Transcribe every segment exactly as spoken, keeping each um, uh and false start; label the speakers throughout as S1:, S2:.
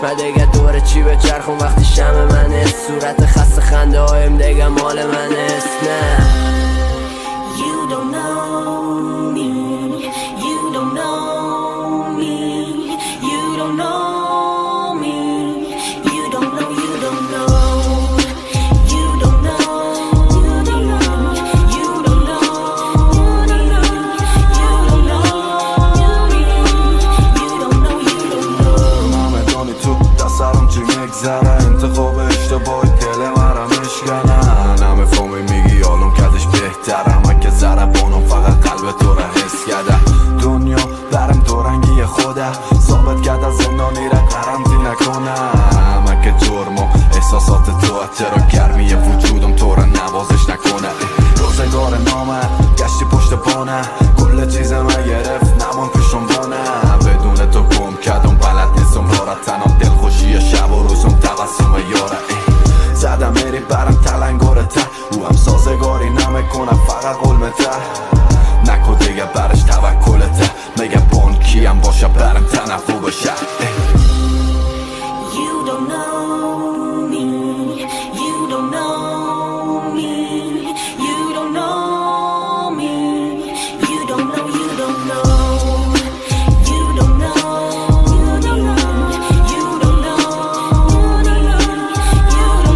S1: و دیگه دور چی به چرخون وقتی شم منه صورت خسته خنده هایم دیگه مال من است. نه
S2: You don't know me, you don't know me, you don't know me, you don't know, you don't know, you don't know, you don't know, you don't know, you don't know, you don't know.
S3: نمیدونی تو دسترم چی میگذره انتخاب اشتباهی دل مرم میشکنه نمیفهمی میگی حالم کدش بهترم اگه ضربانم فقط قلب تو را حس کرده دنیا برم دو رنگی خوده ثابت کرده زندانی را قرنطینه کنم اگه جرمم احساسات تو چرا گرمی وجودم تو را نوازش نکنه روزگار نامه گشتی پشت پانه کل چیزم گرفت نمان پیشم بانه بدون تو گم کردم بلد نیستم را را تنم دلخوشی شب و روزم تبسم یاره زدم میری برم تلنگاره ته او هم سازگاری نمیکنه فقط قلمته نکو دیگه برش توکلته میگه بانکی هم باشه برم تنفو بشه.
S2: You don't know me, you don't know me, you don't know me, you don't know, you don't know, you don't know, you don't know, you don't know, you don't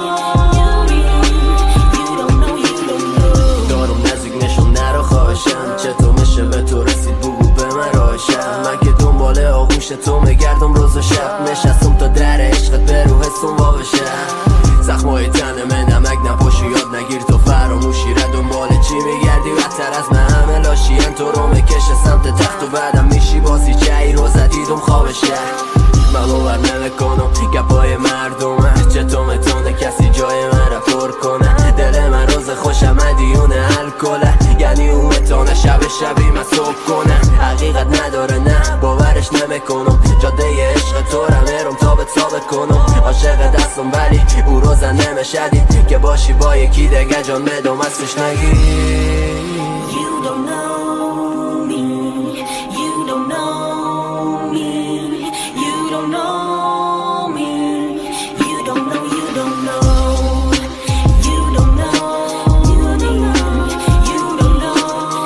S2: know, you don't know.
S1: دارم نزدیک نشون نرو خواهشم چطور میشه به تو رسید بگو به من راهشم من که دنبال آغوش تو میگردم روز و شب نشستم تا در عشقت به رو حسم وا بشه زخمای تن من نمک نپاشو یاد نگیر تو فراموشی را دنبال چی میگردی بدتر از من همه لاشین تو رو میکشه سمت تخت و بعدم میشی بازی چهی روزه دیدم خوابشه من باور نمیکنم گپای مردمه چطور میتونه کسی جای من را پر کنه دل من روز خوشم دیونه الکله یعنی اون میتونه شب شبی من صبح کنه حقیقت نداره نه باورش نمیکنم جاده عشق تو را میرم تا به ثابت کنم عاشق دستم ولی او روزه نمیشدید که باشی با یکی دیگه جان میدم ازش نگیر.
S2: You don't know me, you don't know me, you don't know me, you don't know, you don't know, you don't know, you don't know, you don't know,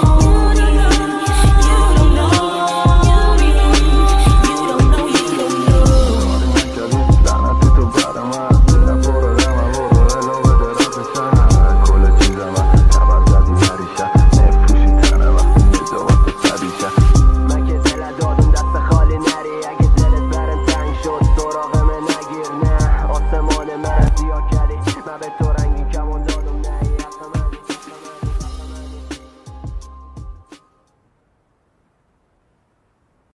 S2: you don't know, you don't know, you don't know.
S3: لعنتی تو بر من دلم پر غمه برو علاوه دراتشم کل چیزم خبر زدی پریشم نفروشی تنه وقتی میدوات تو سریشم
S1: من که دل دادم دست خالی نری اگه دلت برم تنگ شد سراغ من نگیر نه آسمان من زیاد کردی من به تو